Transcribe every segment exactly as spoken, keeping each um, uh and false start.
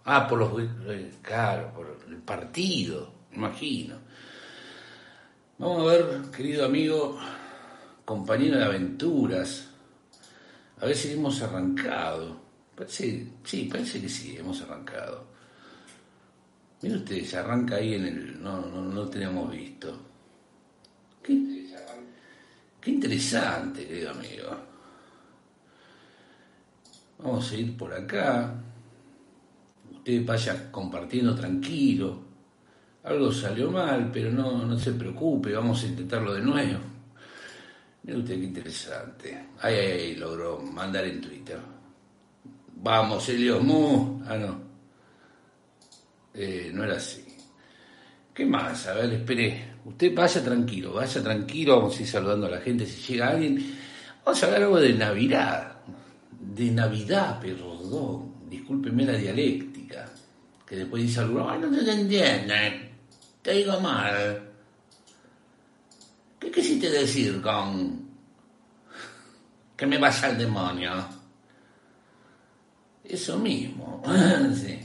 Ah, por los... eh, claro, por el partido, me imagino. Vamos a ver, querido amigo, compañero de aventuras, a ver si hemos arrancado. Parece, sí, parece que sí, hemos arrancado. Mire usted, se arranca ahí en el... No, no, no lo teníamos visto. Qué, qué interesante, querido amigo. Vamos a ir por acá. Usted vaya compartiendo tranquilo. Algo salió mal, pero no, no se preocupe, vamos a intentarlo de nuevo. Mire usted qué interesante. Ahí, ahí, ahí logró mandar en Twitter. Vamos, Helios Mu. Ah, no. Eh, no era así. ¿Qué más? A ver, espere. Usted vaya tranquilo, vaya tranquilo. Vamos a ir saludando a la gente si llega alguien. Vamos a hablar algo de Navidad. De Navidad, perdón. Discúlpeme la dialéctica. Que después dice algo, ay, no te entienden. Te digo mal. ¿Qué quisiste decir con que me vaya al demonio? Eso mismo. Sí.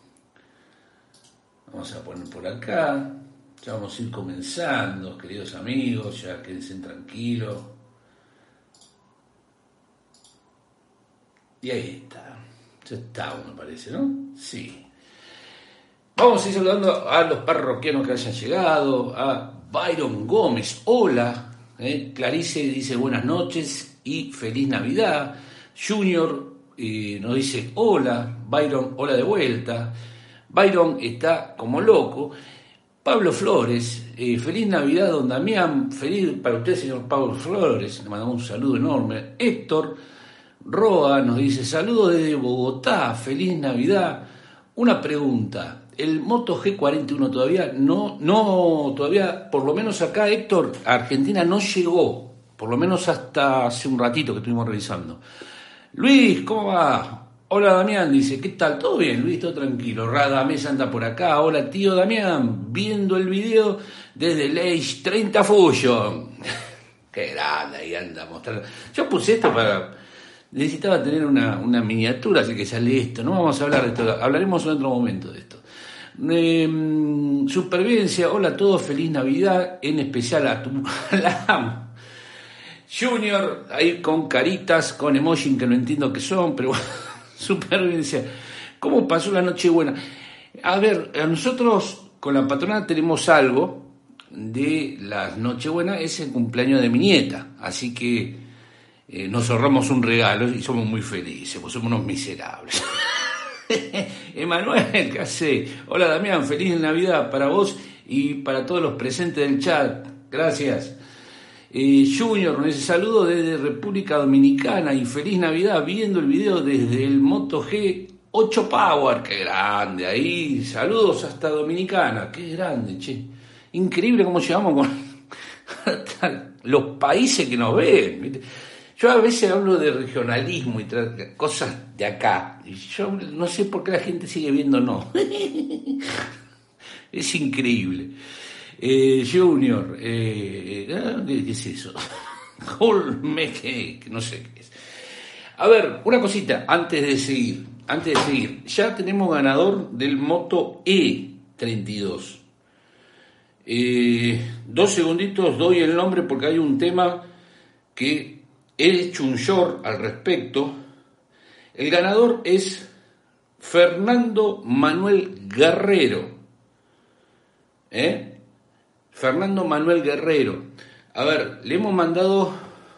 Vamos a poner por acá. Ya vamos a ir comenzando, queridos amigos. Ya quédense tranquilos. Y ahí está. Ya está, me parece, ¿no? Sí. Vamos a ir saludando a los parroquianos que hayan llegado, a Byron Gómez, hola, eh, Clarice dice buenas noches y feliz Navidad, Junior eh, nos dice hola, Byron, hola de vuelta, Byron está como loco, Pablo Flores, eh, feliz Navidad don Damián, feliz para usted señor Pablo Flores, le mandamos un saludo enorme, Héctor Roa nos dice saludos desde Bogotá, feliz Navidad, una pregunta. El Moto G cuarenta y uno todavía no, no, todavía, por lo menos acá, Héctor, Argentina no llegó, por lo menos hasta hace un ratito que estuvimos revisando. Luis, ¿cómo va? Hola Damián, dice, ¿qué tal? ¿Todo bien, Luis? Todo tranquilo. Radamés anda por acá. Hola tío Damián, viendo el video desde el Age treinta Fusion. Qué grande, ahí anda mostrando. Yo puse esto para... Necesitaba tener una, una miniatura, así que sale esto. No vamos a hablar de esto, hablaremos en otro momento de esto. Eh, supervivencia, hola a todos, feliz Navidad, en especial a tu la Junior, ahí con caritas, con emoji que no entiendo qué son, pero supervivencia. ¿Cómo pasó la Nochebuena? A ver, a nosotros con la patrona tenemos algo de la Nochebuena, es el cumpleaños de mi nieta, así que eh, nos ahorramos un regalo y somos muy felices, pues somos unos miserables. Emanuel, ¿qué hace? Hola Damián, feliz Navidad para vos y para todos los presentes del chat. Gracias. Eh, Junior nos dice saludo desde República Dominicana y feliz Navidad viendo el video desde el Moto G ocho Power. Qué grande ahí. Saludos hasta Dominicana. Qué grande, che. Increíble cómo llegamos con los países que nos ven, ¿viste? Yo a veces hablo de regionalismo y tra- cosas de acá. Y yo no sé por qué la gente sigue viendo no. Es increíble. Eh, Junior, eh, ¿qué es eso? Colme, que no sé qué es. A ver, una cosita antes de seguir. Antes de seguir, ya tenemos ganador del Moto E treinta y dos. Eh, dos segunditos, doy el nombre porque hay un tema que... He hecho un short al respecto. El ganador es Fernando Manuel Guerrero. ¿Eh? Fernando Manuel Guerrero. A ver, le hemos mandado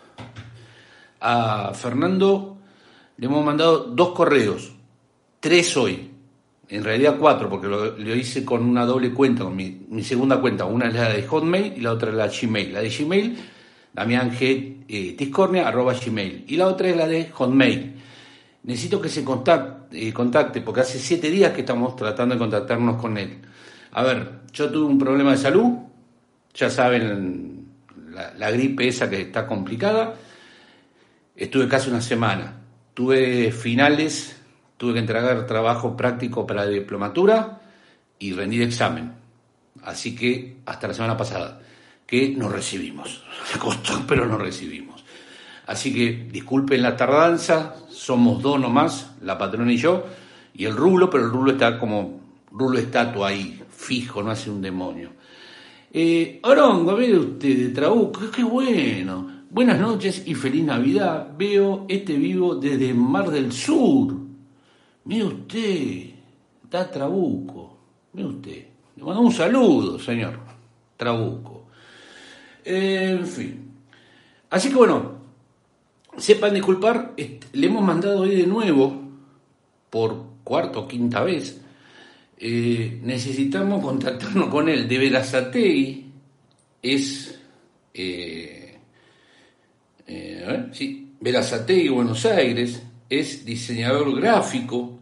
a Fernando, le hemos mandado dos correos. Tres hoy. En realidad cuatro, porque lo, lo hice con una doble cuenta, con mi, mi segunda cuenta. Una es la de Hotmail y la otra es la de Gmail. La de Gmail... Damián G. Eh, Tiscornia, arroba Gmail. Y la otra es la de Hotmail. Necesito que se contacte, eh, contacte, porque hace siete días que estamos tratando de contactarnos con él. A ver, yo tuve un problema de salud, ya saben, la, la gripe esa que está complicada. Estuve casi una semana. Tuve finales, tuve que entregar trabajo práctico para la diplomatura y rendir examen. Así que hasta la semana pasada. Que nos recibimos. Me costó, pero nos recibimos. Así que disculpen la tardanza, somos dos nomás, la patrona y yo, y el rulo, pero el rulo está como rulo estatua ahí, fijo, no hace un demonio. Eh, Orongo, ve usted de Trabuco, qué bueno. Buenas noches y feliz Navidad. Veo este vivo desde Mar del Sur. Mire usted, está Trabuco. Mire usted. Le mando un saludo, señor Trabuco. Eh, en fin. Así que bueno, sepan disculpar, le hemos mandado hoy de nuevo, por cuarta o quinta vez, eh, necesitamos contactarnos con él. De Berazategui es, eh, eh, a ver, sí, Berazategui, Buenos Aires, es diseñador gráfico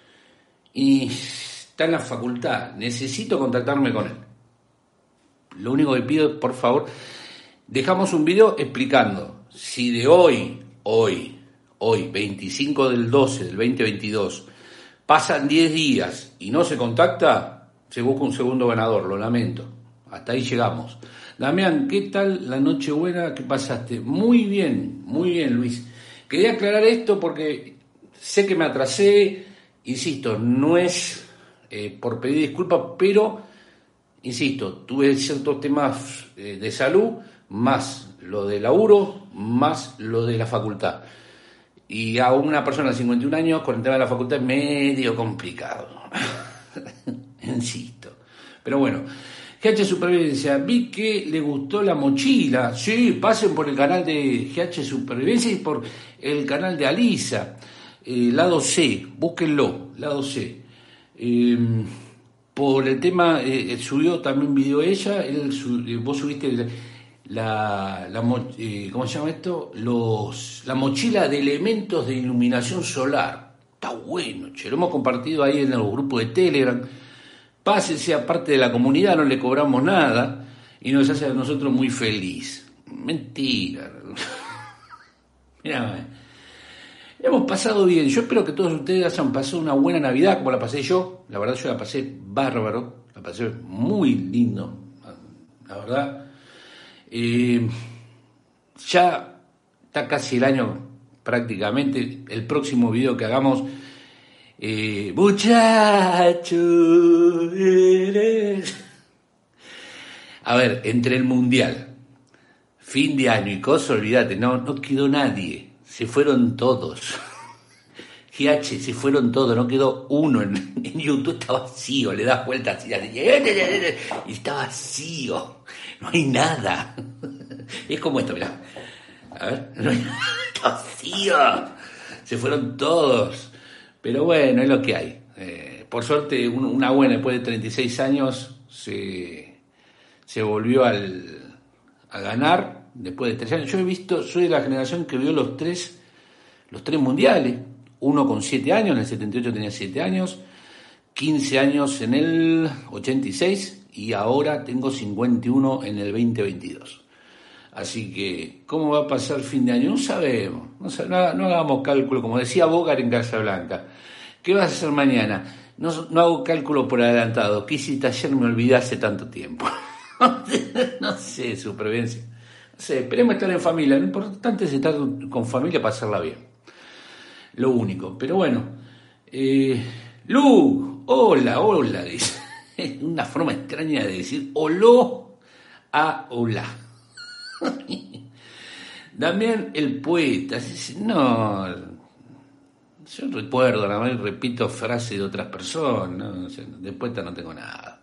y está en la facultad. Necesito contactarme con él. Lo único que pido es, por favor, dejamos un video explicando si de hoy, hoy, hoy, veinticinco del doce del veinte veintidós, pasan diez días y no se contacta, se busca un segundo ganador, lo lamento. Hasta ahí llegamos. Damián, ¿qué tal la Nochebuena que pasaste? Muy bien, muy bien, Luis. Quería aclarar esto porque sé que me atrasé, insisto, no es eh, por pedir disculpas, pero, insisto, tuve ciertos temas eh, de salud, más lo de laburo, más lo de la facultad. Y a una persona de cincuenta y un años con el tema de la facultad es medio complicado. Insisto. Pero bueno, G H Supervivencia, vi que le gustó la mochila. Sí, pasen por el canal de G H Supervivencia y por el canal de Alisa. Eh, lado C, búsquenlo, lado C. Eh, por el tema, eh, subió también video ella, él, su, eh, vos subiste... El, La, la eh, ¿cómo se llama esto? Los, la mochila de elementos de iluminación solar. Está bueno, che, lo hemos compartido ahí en los grupos de Telegram. Pásense, aparte de la comunidad, no le cobramos nada y nos hace a nosotros muy feliz. Mentira. Mirá, hemos pasado bien. Yo espero que todos ustedes hayan pasado una buena Navidad como la pasé yo. La verdad, yo la pasé bárbaro, la pasé muy lindo, la verdad. Eh, ya está casi el año prácticamente. El próximo video que hagamos, eh, muchacho eres. A ver, entre el mundial, fin de año y cosas, olvídate, no, no quedó nadie, se fueron todos. G H, se fueron todos, no quedó uno. En, en YouTube está vacío, le das vueltas y está vacío, no hay nada. Es como esto, mirá. A ver, no hay nada, está vacío. Se fueron todos. Pero bueno, es lo que hay. Eh, por suerte, un, una buena, después de treinta y seis años, se, se volvió al, a ganar, después de tres años. Yo he visto, soy de la generación que vio los tres, los tres mundiales. Uno con siete años, en el setenta y ocho tenía siete años, quince años en el ochenta y seis y ahora tengo cincuenta y uno en el veinte veintidós. Así que, ¿cómo va a pasar fin de año? No sabemos, no, no, no hagamos cálculo, como decía Bogart en Casablanca. ¿Qué vas a hacer mañana? No, no hago cálculo por adelantado. ¿Qué hiciste ayer? Me olvidé hace tanto tiempo. No sé, supervivencia. No sé, esperemos estar en familia. Lo importante es estar con familia para hacerla bien. Lo único, pero bueno. Eh, Lu, hola, hola, dice. Una forma extraña de decir oló a hola. Damián el poeta. No, yo recuerdo, nada más repito frases de otras personas. ¿No? O sea, de poeta no tengo nada.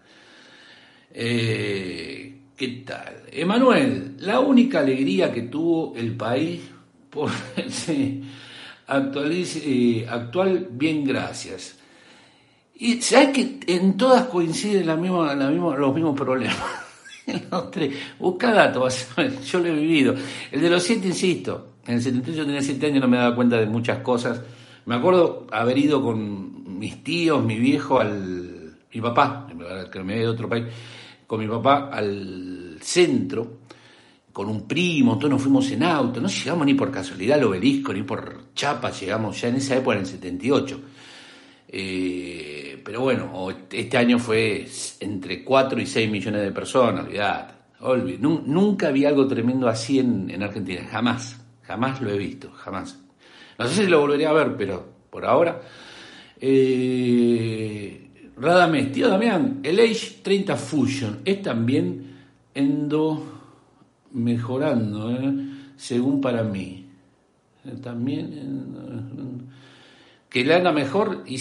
Eh, ¿Qué tal? Emanuel, la única alegría que tuvo el país por ese actualiz, eh, actual, bien, gracias. Y sabes que en todas coinciden la misma, la misma, los mismos problemas. Los tres. Busca datos, yo lo he vivido. El de los siete, insisto, en el setenta y ocho tenía siete años, no me daba cuenta de muchas cosas. Me acuerdo haber ido con mis tíos, mi viejo, al mi papá, que me de otro país, con mi papá al centro, con un primo, todos nos fuimos en auto, no llegamos ni por casualidad al Obelisco, ni por chapa, llegamos ya en esa época, en el setenta y ocho. Eh, pero bueno, este año fue entre cuatro y seis millones de personas, olvidate, olvidate. Nunca vi algo tremendo así en, en Argentina, jamás, jamás lo he visto, jamás. No sé si lo volveré a ver, pero por ahora Eh, Radamés, tío Damián, el Age treinta Fusion es también endo mejorando, ¿eh? Según para mí. También eh, que le anda mejor y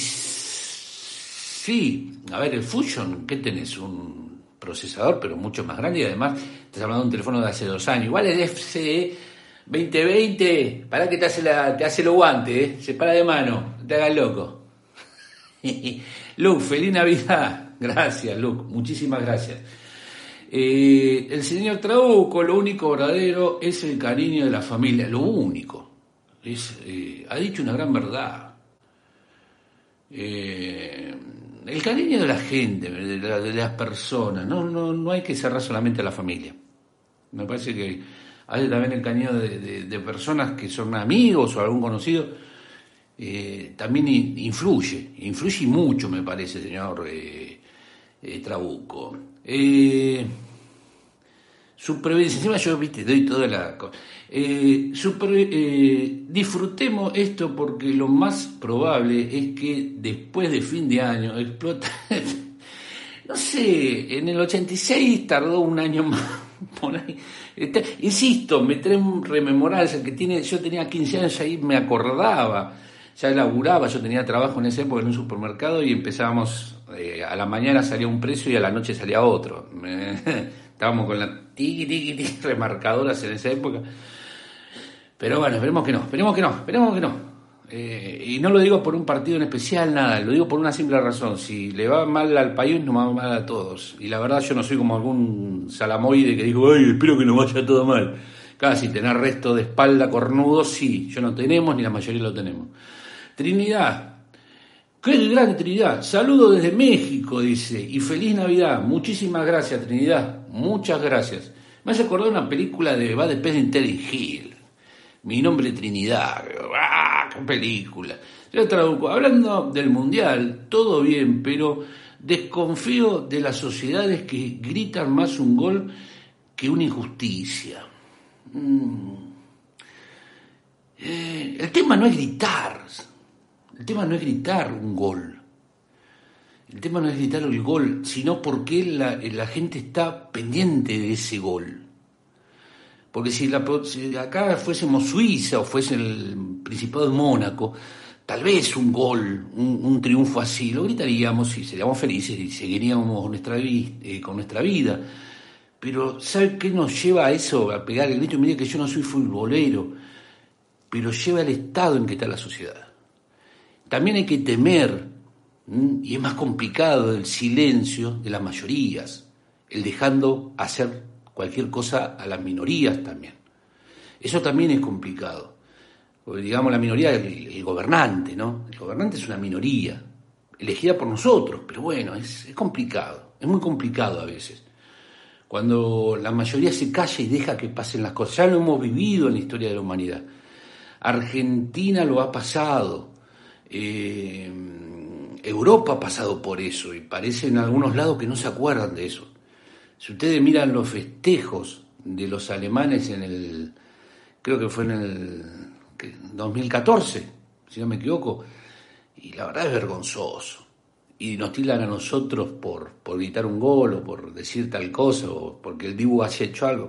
sí, a ver, el Fusion, ¿qué tenés? Un procesador, pero mucho más grande y además estás hablando de un teléfono de hace dos años. Igual el F C E veinte veinte, para que te hace, la, te hace lo guante, ¿eh? Se para de mano, no te hagas loco. Luke, feliz Navidad. Gracias, Luke, muchísimas gracias. Eh, el señor Trauco, lo único verdadero es el cariño de la familia, lo único. Es, eh, ha dicho una gran verdad. Eh, el cariño de la gente, de, la, de las personas, no, no, no hay que cerrar solamente a la familia. Me parece que hay también el cariño de, de, de personas que son amigos o algún conocido, eh, también influye, influye mucho, me parece, señor eh, eh, Trabuco. Eh, supervivencia, encima yo, viste, doy toda la cosa. Eh, super, eh, disfrutemos esto porque lo más probable es que después de fin de año explota. No sé, en el ochenta y seis tardó un año más por ahí. Está, insisto, me trae un rememorar, que tiene, yo tenía quince años ahí, me acordaba, ya laburaba, yo tenía trabajo en esa época en un supermercado y empezábamos, eh, a la mañana salía un precio y a la noche salía otro. Estábamos con la tiqui, tiqui, tiqui, remarcadoras en esa época. Pero bueno, esperemos que no, esperemos que no, esperemos que no. Eh, y no lo digo por un partido en especial, nada, lo digo por una simple razón. Si le va mal al país, nos va mal a todos. Y la verdad yo no soy como algún salamoide que dijo, ay, espero que nos vaya todo mal. Casi tener resto de espalda cornudo, sí, yo no tenemos, ni la mayoría lo tenemos. Trinidad, qué grande Trinidad, saludo desde México, dice, y feliz Navidad. Muchísimas gracias, Trinidad, muchas gracias. Me hace acordar una película de va después de Terry Hill. Mi nombre es Trinidad. ¡Ah, qué película! Yo traduzco. Hablando del Mundial, todo bien, pero desconfío de las sociedades que gritan más un gol que una injusticia. Mm. Eh, el tema no es gritar. El tema no es gritar un gol. El tema no es gritar el gol, sino porque la, la gente está pendiente de ese gol. Porque si, la, si acá fuésemos Suiza o fuese el Principado de Mónaco, tal vez un gol, un, un triunfo así, lo gritaríamos y seríamos felices y seguiríamos nuestra vi, eh, con nuestra vida. Pero ¿sabe qué nos lleva a eso, a pegar el grito? Mire que yo no soy futbolero, pero lleva el estado en que está la sociedad. También hay que temer, ¿m? y es más complicado, el silencio de las mayorías, el dejando hacer cualquier cosa a las minorías también. Eso también es complicado. Porque, digamos, la minoría es el, el gobernante, ¿no? El gobernante es una minoría, elegida por nosotros, pero bueno, es, es complicado, es muy complicado a veces. Cuando la mayoría se calla y deja que pasen las cosas. Ya lo hemos vivido en la historia de la humanidad. Argentina lo ha pasado. Eh, Europa ha pasado por eso y parece en algunos lados que no se acuerdan de eso. Si ustedes miran los festejos de los alemanes en el, creo que fue en el dos mil catorce, si no me equivoco, y la verdad es vergonzoso. Y nos tildan a nosotros por, por gritar un gol o por decir tal cosa o porque el Dibu haya hecho algo.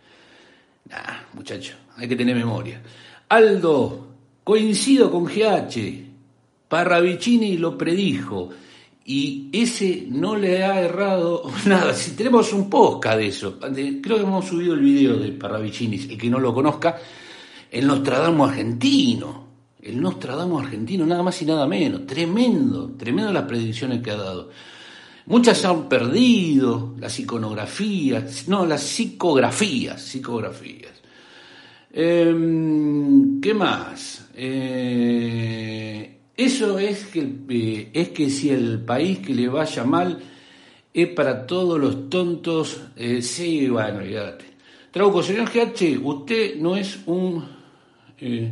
Nah, muchacho, hay que tener memoria. Aldo, coincido con G H, Parravicini lo predijo. Y ese no le ha errado nada. Si tenemos un podcast de eso, de, creo que hemos subido el video de Parravicini, el que no lo conozca, el Nostradamus argentino, el Nostradamus argentino, nada más y nada menos, tremendo, tremendo las predicciones que ha dado. Muchas se han perdido, las iconografías, no, las psicografías, psicografías. Eh, ¿Qué más? Eh... Eso es que, eh, es que si el país que le vaya mal es para todos los tontos, eh, sí, bueno, olvídate. Trauco, señor G H, usted no es un eh,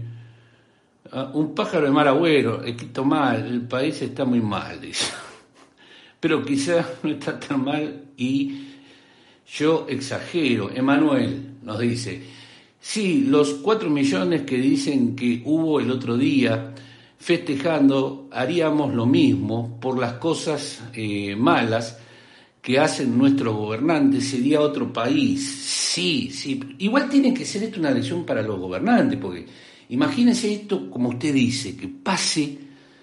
un pájaro de mal agüero, escrito mal, el país está muy mal, dice. Pero quizás no está tan mal y yo exagero. Emanuel nos dice, sí, los cuatro millones que dicen que hubo el otro día, festejando, haríamos lo mismo por las cosas eh, malas que hacen nuestros gobernantes, sería otro país. Sí, sí. Igual tiene que ser esto una lección para los gobernantes, porque imagínense esto, como usted dice, que pase,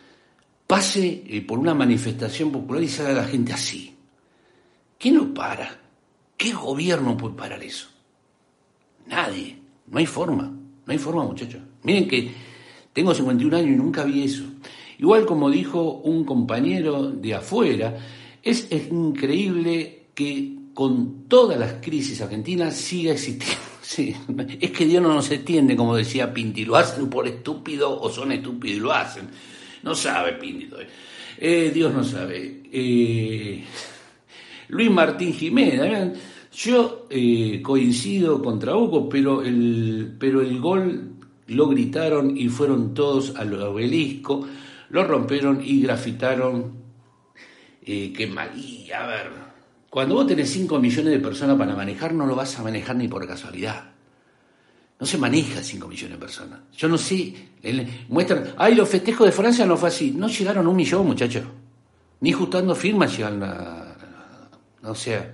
pase eh, por una manifestación popular y salga la gente así. ¿Quién lo para? ¿Qué gobierno puede parar eso? Nadie. No hay forma. No hay forma, muchachos. Miren que tengo cincuenta y un años y nunca vi eso. Igual como dijo un compañero de afuera, es, es increíble que con todas las crisis argentinas siga existiendo. Sí. Es que Dios no nos entiende, como decía Pinti. Lo hacen por estúpido o son estúpidos y lo hacen. No sabe Pinti. Eh, Dios no sabe. Eh, Luis Martín Jiménez. ¿Vean? Yo eh, coincido con Trabuco, pero el, pero el gol lo gritaron y fueron todos al obelisco, lo rompieron y grafitaron. Eh, qué mal. Y a ver, cuando vos tenés cinco millones de personas para manejar, no lo vas a manejar ni por casualidad. No se maneja cinco millones de personas. Yo no sé, el, muestran, ay, los festejos de Francia no fue así. No llegaron a un millón, muchachos. Ni juntando firmas llegan a... a o sea,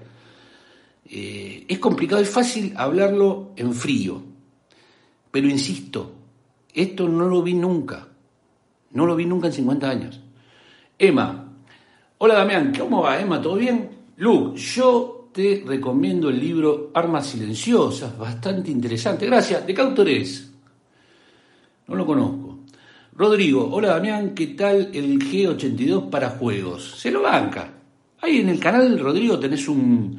eh, es complicado, es fácil hablarlo en frío. Pero insisto, esto no lo vi nunca. No lo vi nunca en cincuenta años. Emma. Hola Damián, ¿cómo va Emma? ¿Todo bien? Lu, yo te recomiendo el libro Armas Silenciosas, bastante interesante. Gracias. ¿De qué autor es? No lo conozco. Rodrigo, hola Damián, ¿qué tal el G ochenta y dos para juegos? Se lo banca. Ahí en el canal, Rodrigo, tenés un,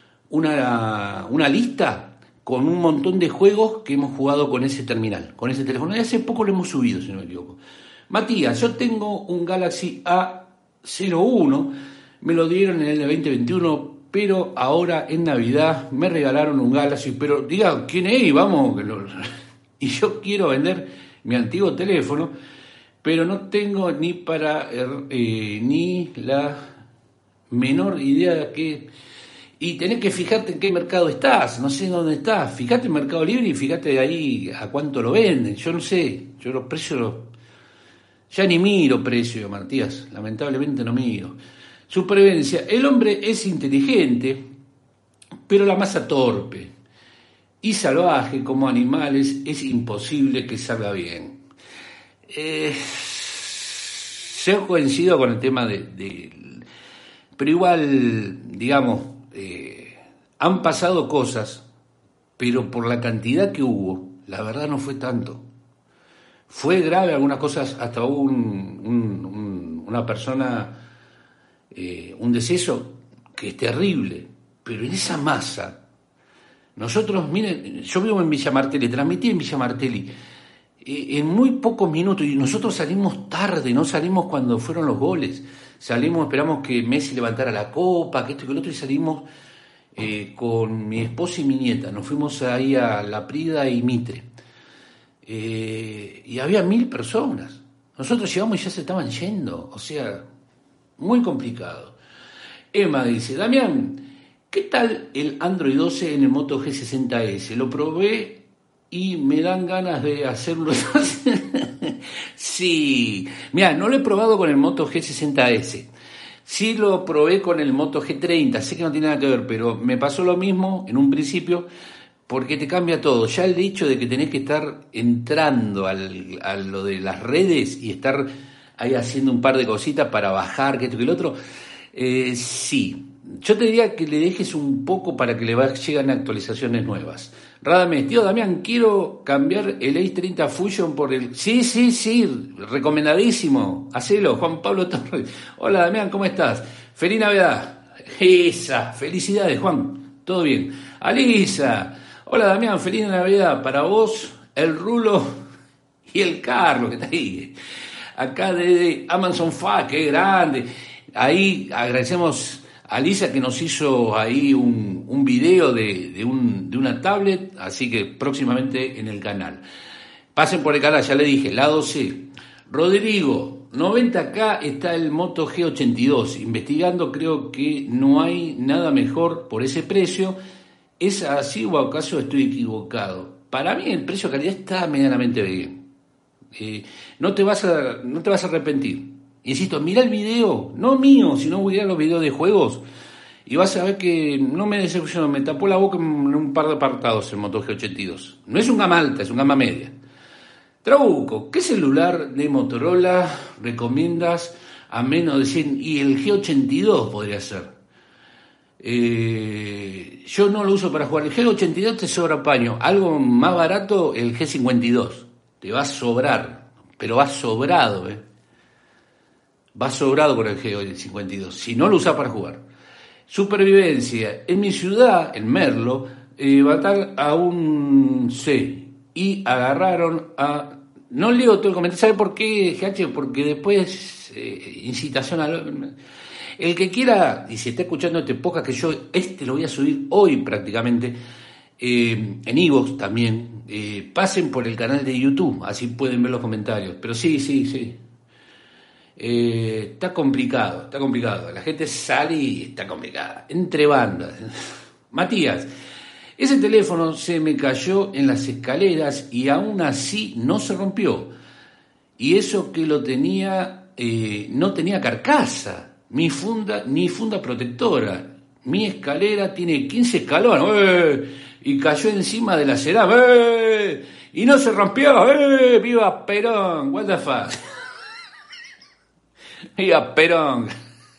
una, una lista con un montón de juegos que hemos jugado con ese terminal, con ese teléfono. Y hace poco lo hemos subido, si no me equivoco. Matías, yo tengo un Galaxy A cero uno, me lo dieron en el veinte veintiuno, pero ahora en Navidad me regalaron un Galaxy, pero diga, ¿quién es? Vamos, que lo... y yo quiero vender mi antiguo teléfono, pero no tengo ni para eh, ni la menor idea de qué, y tenés que fijarte en qué mercado estás, no sé dónde estás, fíjate en Mercado Libre y fíjate de ahí a cuánto lo venden, yo no sé, yo los precios los... Ya ni miro precio, Matías, lamentablemente no miro. Supervivencia. El hombre es inteligente, pero la masa torpe. Y salvaje como animales es imposible que salga bien. Eh, yo coincido con el tema de... de pero igual, digamos, eh, han pasado cosas, pero por la cantidad que hubo, la verdad no fue tanto. Fue grave algunas cosas, hasta hubo un, un, un, una persona, eh, un deceso que es terrible, pero en esa masa, nosotros, miren, yo vivo en Villa Martelli, transmití en Villa Martelli, eh, en muy pocos minutos, y nosotros salimos tarde, no salimos cuando fueron los goles, salimos, esperamos que Messi levantara la copa, que esto y que lo otro, y salimos eh, con mi esposa y mi nieta, nos fuimos ahí a La Prida y Mitre. Eh, y había mil personas. Nosotros llegamos y ya se estaban yendo. O sea, muy complicado. Emma dice, Damián, ¿qué tal el Android doce en el Moto G sesenta ese? Lo probé y me dan ganas de hacerlo. Sí, mira, no lo he probado con el Moto G sesenta ese. Sí lo probé con el Moto G treinta. Sé que no tiene nada que ver, pero me pasó lo mismo en un principio. Porque te cambia todo. Ya el hecho de que tenés que estar entrando al, a lo de las redes y estar ahí haciendo un par de cositas para bajar, que esto que el otro, eh, sí. Yo te diría que le dejes un poco para que le lleguen actualizaciones nuevas. Radamés, tío Damián, quiero cambiar el A treinta Fusion por el... Sí, sí, sí, recomendadísimo. Hacelo, Juan Pablo Torres. Hola Damián, ¿cómo estás? Feliz Navidad. Esa, felicidades Juan, todo bien. Alisa. Hola Damián, feliz Navidad para vos, el Rulo y el Carlos que está ahí. Acá desde Amazon Fa, qué grande. Ahí agradecemos a Lisa que nos hizo ahí un, un video de, de, un, de una tablet, así que próximamente en el canal. Pasen por el canal, ya le dije, lado C. Rodrigo, noventa K está el Moto G ochenta y dos. Investigando creo que no hay nada mejor por ese precio. ¿Es así o acaso estoy equivocado? Para mí el precio-calidad está medianamente bien. Eh, no te vas a, no te vas a arrepentir. Insisto, mirá el video, no mío, sino mirá los videos de juegos, y vas a ver que no me decepcionó, me tapó la boca en un par de apartados el Moto G ochenta y dos. No es un gama alta, es un gama media. Trabuco, ¿qué celular de Motorola recomiendas a menos de cien? Y el G ochenta y dos podría ser. Eh, yo no lo uso para jugar. El G ochenta y dos te sobra paño. Algo más barato, el G cincuenta y dos. Te va a sobrar, pero va sobrado, ¿eh? Va sobrado con el G cincuenta y dos, si no lo usas para jugar. Supervivencia. En mi ciudad, en Merlo, eh, mataron a un C y agarraron a... No leo todo el comentario. ¿Sabe por qué, G H? Porque después eh, incitación a... El que quiera, y si está escuchando este podcast, que yo este lo voy a subir hoy prácticamente, eh, en iVoox también, eh, pasen por el canal de YouTube, así pueden ver los comentarios. Pero sí, sí, sí. Eh, está complicado, está complicado. La gente sale y está complicada. Entre bandas. Matías, ese teléfono se me cayó en las escaleras y aún así no se rompió. Y eso que lo tenía, eh, no tenía carcasa, mi funda, ni funda protectora. Mi escalera tiene quince escalones, ¡eh! Y cayó encima de la cerada, ¡eh! Y no se rompió, ¡eh! ¡Viva Perón! What the fuck. ¡Viva Perón!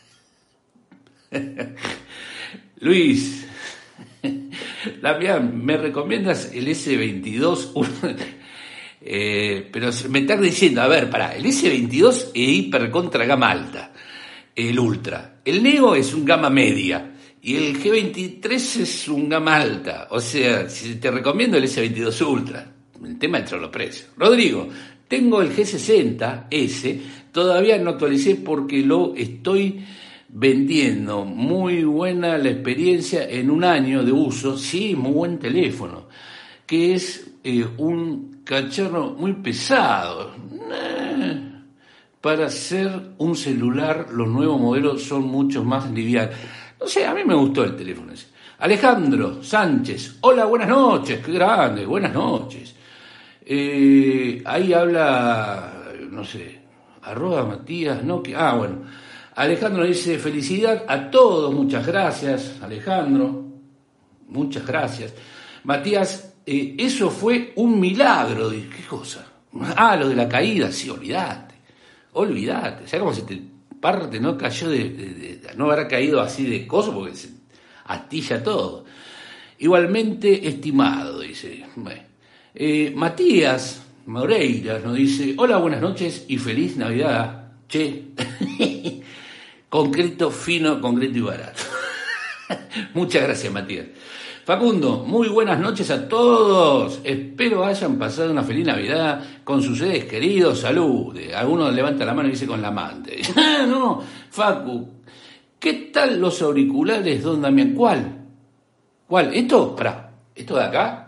Luis, Damián, ¿me recomiendas el ese veintidós? eh, pero me estás diciendo, a ver, pará, el ese veintidós es hiper contra gama alta, el Ultra. El Neo es un gama media y el G veintitrés es un gama alta. O sea, si te recomiendo el ese veintidós Ultra. El tema entre los precios. Rodrigo, tengo el G sesenta ese, todavía no actualicé porque lo estoy vendiendo. Muy buena la experiencia en un año de uso. Sí, muy buen teléfono. Que es eh, un cacharro muy pesado. Eh, para ser un celular, los nuevos modelos son mucho más livianos. No sé, a mí me gustó el teléfono ese. Alejandro Sánchez, hola, buenas noches, qué grande, buenas noches. Eh, ahí habla, no sé, arroba Matías, no, que, ah, bueno. Alejandro dice, felicidad a todos, muchas gracias, Alejandro, muchas gracias. Matías, eh, eso fue un milagro, ¿qué cosa? Ah, lo de la caída, sí, olvidate, olvidate, o sea, como se te parte, no cayó de, de, de, no habrá caído así de coso, porque se astilla todo. Igualmente, estimado, dice, bueno. Eh, Matías Moreira nos dice, hola, buenas noches y feliz Navidad, che. Concreto, fino, concreto y barato. Muchas gracias, Matías. Facundo, muy buenas noches a todos. Espero hayan pasado una feliz Navidad con sus seres queridos. Salud. Alguno levanta la mano y dice con la amante. Ah, no, Facu. ¿Qué tal los auriculares, don Damián? ¿Cuál? ¿Cuál? ¿Esto? Pará. ¿Esto de acá?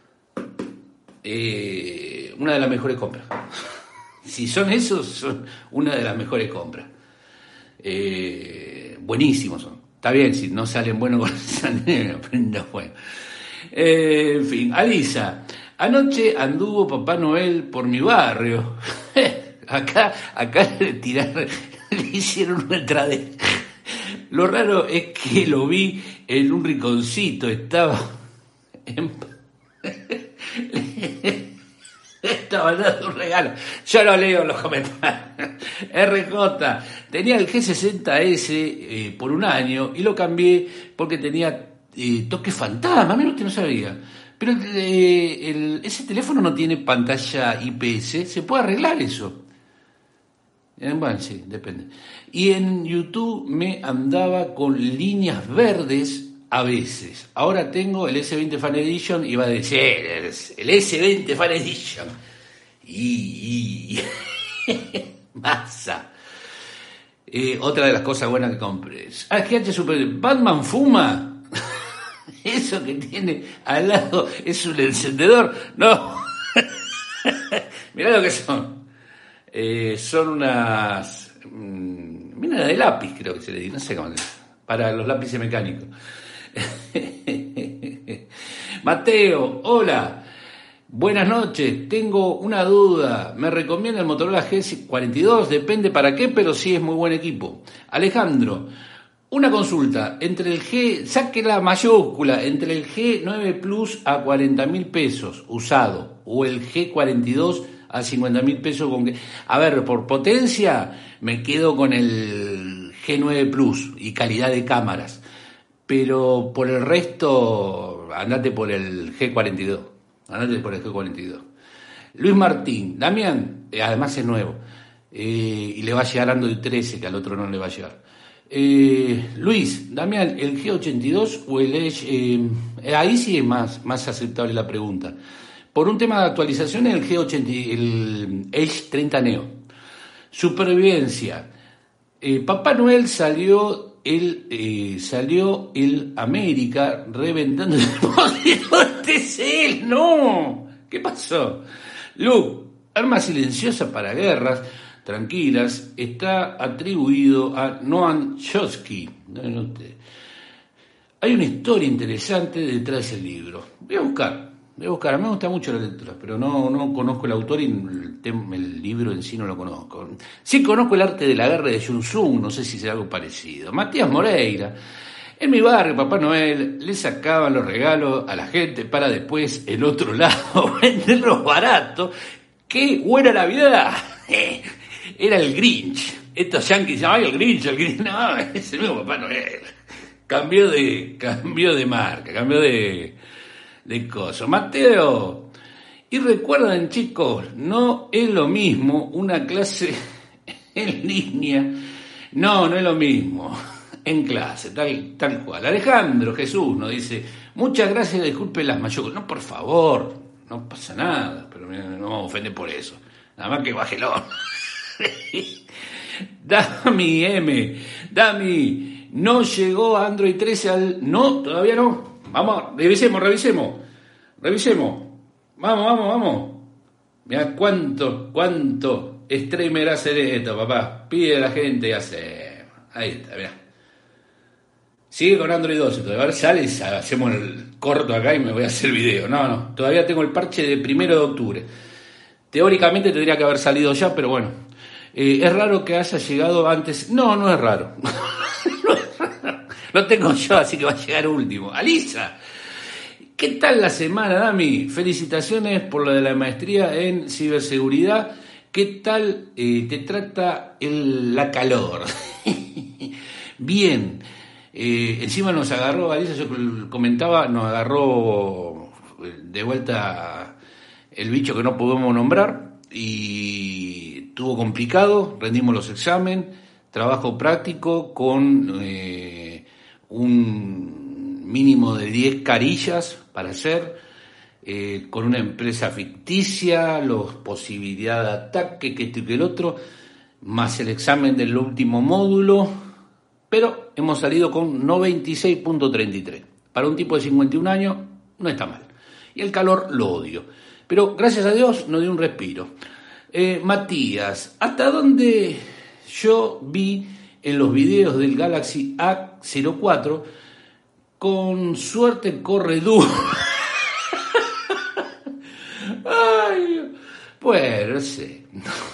Eh, una de las mejores compras. Si son esos, son una de las mejores compras. Eh, buenísimos son. Está bien, si no salen buenos con esa negra, prenda fuego. Eh, en fin, Alisa, anoche anduvo Papá Noel por mi barrio. acá, acá le tiraron, le hicieron una entrada. Lo raro es que lo vi en un rinconcito, estaba en... Estaba dando un regalo. Yo lo leo en los comentarios. R J, tenía el G sesenta ese eh, por un año y lo cambié porque tenía eh, toque fantasma. Menos que no sabía. Pero eh, el, ese teléfono no tiene pantalla I P S. Se puede arreglar eso. Eh, bueno, sí, depende. Y en YouTube me andaba con líneas verdes a veces. Ahora tengo el ese veinte Fan Edition y va a decir, el ese veinte Fan Edition. Y... y masa. Eh, otra de las cosas buenas que compré. Ah, G H Super... ¿Batman fuma? Eso que tiene al lado es un encendedor. No. Mirá lo que son. Eh, son unas... Mmm, mina de lápiz, creo que se le dice. No sé cómo es. Para los lápices mecánicos. Mateo, hola. Buenas noches, tengo una duda. ¿Me recomienda el Motorola G cuarenta y dos? Depende para qué, pero sí es muy buen equipo. Alejandro, una consulta. Entre el G, saque la mayúscula, entre el G nueve Plus a cuarenta mil pesos usado o el G cuarenta y dos a cincuenta mil pesos con que... A ver, por potencia me quedo con el G nueve Plus y calidad de cámaras. Pero por el resto, andate por el G cuarenta y dos. Andate por el G cuarenta y dos. Luis Martín, Damián, eh, además es nuevo. Eh, y le va a llegar Android trece, que al otro no le va a llegar. Eh, Luis, Damián, ¿el G ochenta y dos o el Edge? Eh, ahí sí es más, más aceptable la pregunta. Por un tema de actualización, el G ochenta, el Edge treinta Neo. Supervivencia. Eh, Papá Noel salió el eh, salió el América reventando el modelo de T C L. No, ¿qué pasó? Luke, arma silenciosa para guerras tranquilas, está atribuido a Noam Chomsky. No, no te... Hay una historia interesante detrás del libro. Voy a buscar, voy a buscar. A mí me gusta mucho la lectura, pero no, no conozco el autor y el, tema, el libro en sí no lo conozco. Sí conozco el arte de la guerra de Sun Tzu, no sé si será algo parecido. Matías Moreira. En mi barrio, Papá Noel le sacaban los regalos a la gente para después, el otro lado, venderlos baratos. ¡Qué buena Navidad! Era el Grinch. Estos yanquis llaman, ¡ay, el Grinch, el Grinch! No, es el mismo Papá Noel. Cambió de, cambió de marca, cambió de, de cosa. Mateo, y recuerden, chicos, no es lo mismo una clase en línea. No, no es lo mismo. En clase, tal, tal cual. Alejandro Jesús nos dice, muchas gracias, disculpe las mayúsculas. No, por favor, no pasa nada, pero no me ofende por eso. Nada más que bájelo. Dami M, Dami, no llegó Android trece al... No, todavía no. Vamos, revisemos, revisemos. Revisemos. Vamos, vamos, vamos. Mirá cuánto, cuánto streamer hace esto, papá. Pide a la gente y hace... Ahí está, mirá. Sigue con Android doce, todavía sale y hacemos el corto acá y me voy a hacer video. No, no, todavía tengo el parche de primero de octubre. Teóricamente tendría que haber salido ya, pero bueno. Eh, es raro que haya llegado antes. No, no es raro. No es raro. Lo tengo yo, así que va a llegar último. Alisa, ¿qué tal la semana, Dami? Felicitaciones por lo de la maestría en ciberseguridad. ¿Qué tal eh, te trata el, la calor? Bien. Eh, encima nos agarró, Alisa, yo comentaba, nos agarró de vuelta el bicho que no podemos nombrar y estuvo complicado, rendimos los exámenes, trabajo práctico con eh, un mínimo de diez carillas para hacer, eh, con una empresa ficticia, las posibilidades de ataque, que esto y que el otro, más el examen del último módulo. Pero hemos salido con noventa y seis punto treinta y tres. Para un tipo de cincuenta y un años no está mal. Y el calor lo odio. Pero gracias a Dios nos dio un respiro. Eh, Matías, ¿hasta dónde yo vi en los videos del Galaxy A cero cuatro? Con suerte corre duro. Ay, bueno, no sé.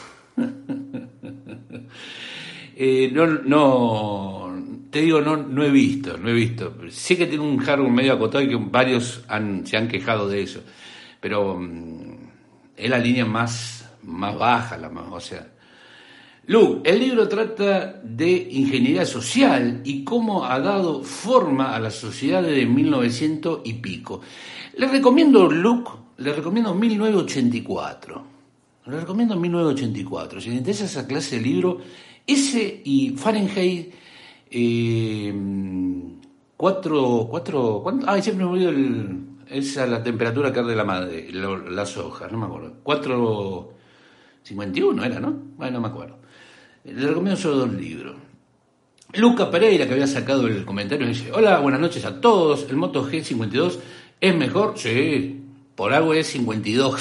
eh, no, no... Te digo, no, no he visto, no he visto. Sé que tiene un hardware medio acotado y que varios han, se han quejado de eso. Pero um, es la línea más, más baja, la más, o sea. Luke, el libro trata de ingeniería social y cómo ha dado forma a la sociedad desde mil novecientos y pico. Le recomiendo, Luke, le recomiendo mil novecientos ochenta y cuatro. Le recomiendo mil novecientos ochenta y cuatro. Si le interesa esa clase de libro, ese y Fahrenheit... Eh, cuatro, cuatro, ¿cuánto? Ay, siempre me olvido el, esa la temperatura que arde la madre, lo, las hojas, no me acuerdo. cuatro cincuenta y uno era, ¿no? Bueno, no me acuerdo. Le recomiendo solo dos libros. Luca Pereira, que había sacado el comentario, dice: hola, buenas noches a todos. ¿El Moto G cincuenta y dos es mejor? Sí, por algo es cincuenta y dos.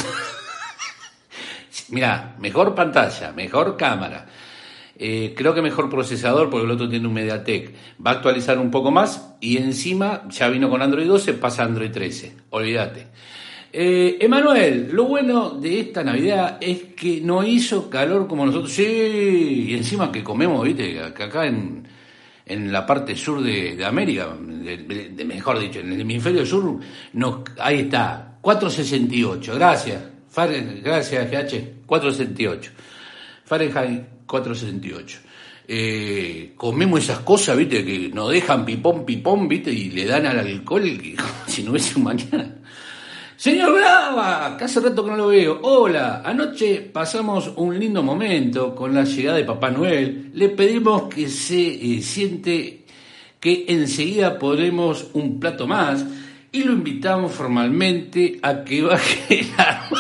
Mirá, mejor pantalla, mejor cámara. Eh, creo que mejor procesador, porque el otro tiene un MediaTek. Va a actualizar un poco más y encima ya vino con Android doce, pasa a Android trece. Olvídate. Eh, Emanuel, lo bueno de esta Navidad es que no hizo calor como nosotros. Sí, y encima que comemos, viste, que acá en, en la parte sur de, de América, de, de- de- mejor dicho, en el hemisferio sur, nos, ahí está, cuatrocientos sesenta y ocho. Gracias, Fahrenheit, gracias, G H, cuatrocientos sesenta y ocho. Fahrenheit cuatrocientos sesenta y ocho. Eh, comemos esas cosas, viste, que nos dejan pipón, pipón, viste, y le dan al alcohol que como si no hubiese un mañana. Señor Brava, que hace rato que no lo veo. Hola, anoche pasamos un lindo momento con la llegada de Papá Noel. Le pedimos que se eh, siente que enseguida podremos un plato más y lo invitamos formalmente a que baje el arma.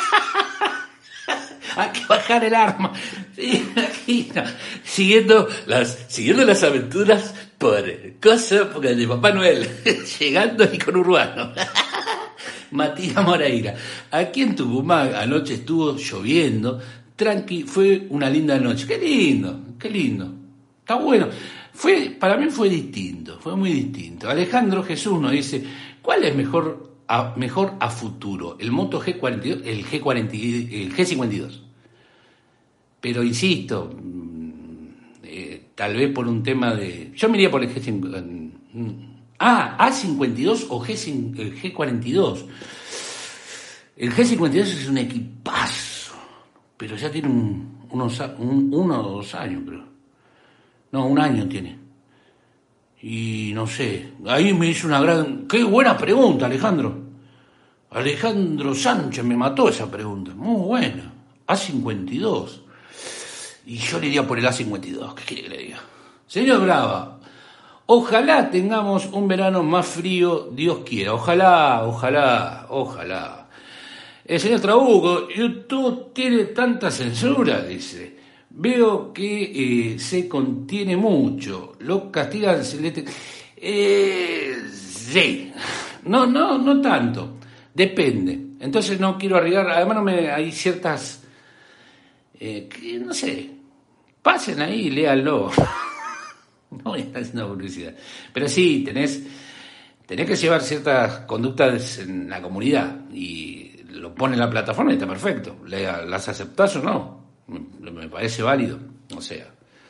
A que bajar el arma. Sí, imagina. Siguiendo las, siguiendo las aventuras por cosa porque de Papá Noel. Llegando y con Urbano. Matías Moreira. Aquí en Tucumán anoche estuvo lloviendo, tranqui, fue una linda noche. Qué lindo, qué lindo. Está bueno. Fue, para mí fue distinto, fue muy distinto. Alejandro Jesús nos dice, ¿cuál es mejor a, mejor a futuro? ¿El Moto G cuarenta y dos? El G cuarenta, el G cincuenta y dos. Pero insisto, eh, tal vez por un tema de... Yo me iría por el G cincuenta y dos. Ah, A cincuenta y dos o G, el G cuarenta y dos. El G cincuenta y dos es un equipazo, pero ya tiene un, unos, un, uno o dos años, creo. No, un año tiene. Y no sé, ahí me hizo una gran... ¡Qué buena pregunta, Alejandro! Alejandro Sánchez me mató esa pregunta. Muy buena. A cincuenta y dos. Y yo le iría por el A cincuenta y dos. ¿Qué quiere que le diga? Señor Brava, ojalá tengamos un verano más frío, Dios quiera. Ojalá, ojalá, ojalá. El señor Trabuco, YouTube tiene tanta censura, dice. Veo que eh, se contiene mucho. Lo castigan... Le... Eh, sí. No, no, no tanto. Depende. Entonces no quiero arriesgar. Además no me, hay ciertas... Eh, que, no sé. Pasen ahí y léanlo. No voy a estar haciendo publicidad. Pero sí, tenés, tenés que llevar ciertas conductas en la comunidad y lo pone en la plataforma y está perfecto. ¿Las aceptás o no? Me, me parece válido. O sea,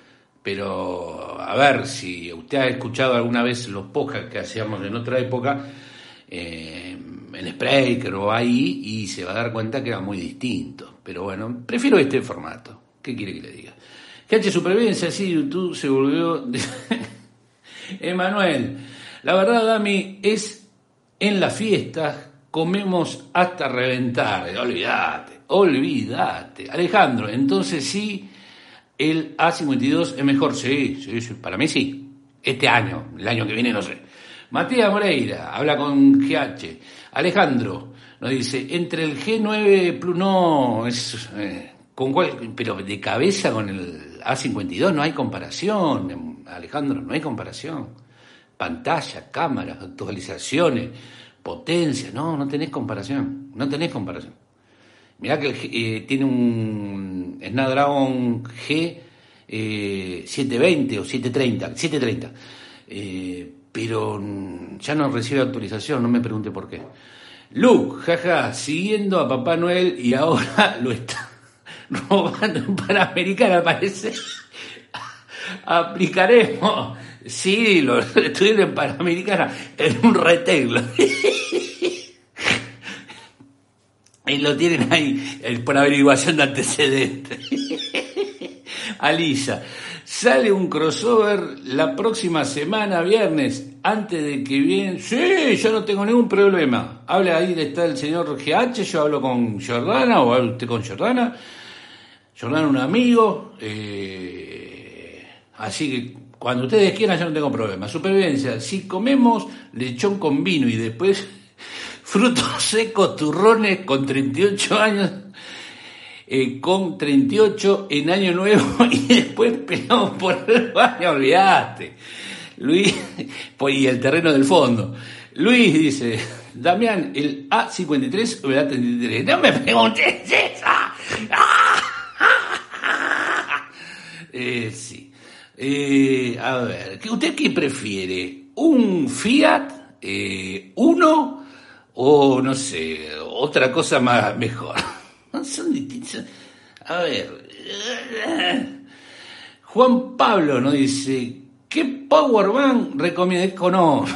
pero a ver, si usted ha escuchado alguna vez los podcasts que hacíamos en otra época, eh, en Spreaker o ahí, y se va a dar cuenta que era muy distinto. Pero bueno, prefiero este formato. ¿Qué quiere que le diga? G H Supervivencia, sí, YouTube se volvió... Emanuel, la verdad, Dami, es en las fiestas comemos hasta reventar. Olvídate, olvídate. Alejandro, entonces sí, el A cincuenta y dos es mejor. Sí, sí, sí, para mí sí. Este año, el año que viene no sé. Matías Moreira, habla con G H. Alejandro nos dice, entre el G nueve Plus, no, es... Eh, ¿con cuál? Pero de cabeza con el A cincuenta y dos no hay comparación, Alejandro, no hay comparación. Pantalla, cámaras, actualizaciones, potencia, no, no tenés comparación, no tenés comparación. Mirá que el, eh, tiene un Snapdragon G eh, setecientos veinte o setecientos treinta, setecientos treinta, eh, pero ya no recibe actualización, no me pregunte por qué. Luke, jaja, siguiendo a Papá Noel y ahora lo está robando en Panamericana, parece. Aplicaremos, sí, lo estudié en Panamericana, en un retén. Y lo tienen ahí por averiguación de antecedentes. Alisa, sale un crossover la próxima semana, viernes, antes de que viene. Sí, yo no tengo ningún problema. Habla ahí, está el señor G H, yo hablo con Jordana, o habla usted con Jordana. Jordana, un amigo. Eh, así que cuando ustedes quieran, yo no tengo problema. Supervivencia, si comemos lechón con vino y después frutos secos, turrones con treinta y ocho años, eh, con treinta y ocho en Año Nuevo y después pelamos por el baño, olvidaste. Luis, pues, y el terreno del fondo. Luis dice, Damián, el A cincuenta y tres o el A treinta y tres. No me preguntes eso. Eh, sí. Eh, a ver, ¿usted qué prefiere? ¿Un Fiat eh, Uno o no sé, otra cosa más mejor. Son distintos. A ver, Juan Pablo nos dice, ¿qué power bank recomienda? No.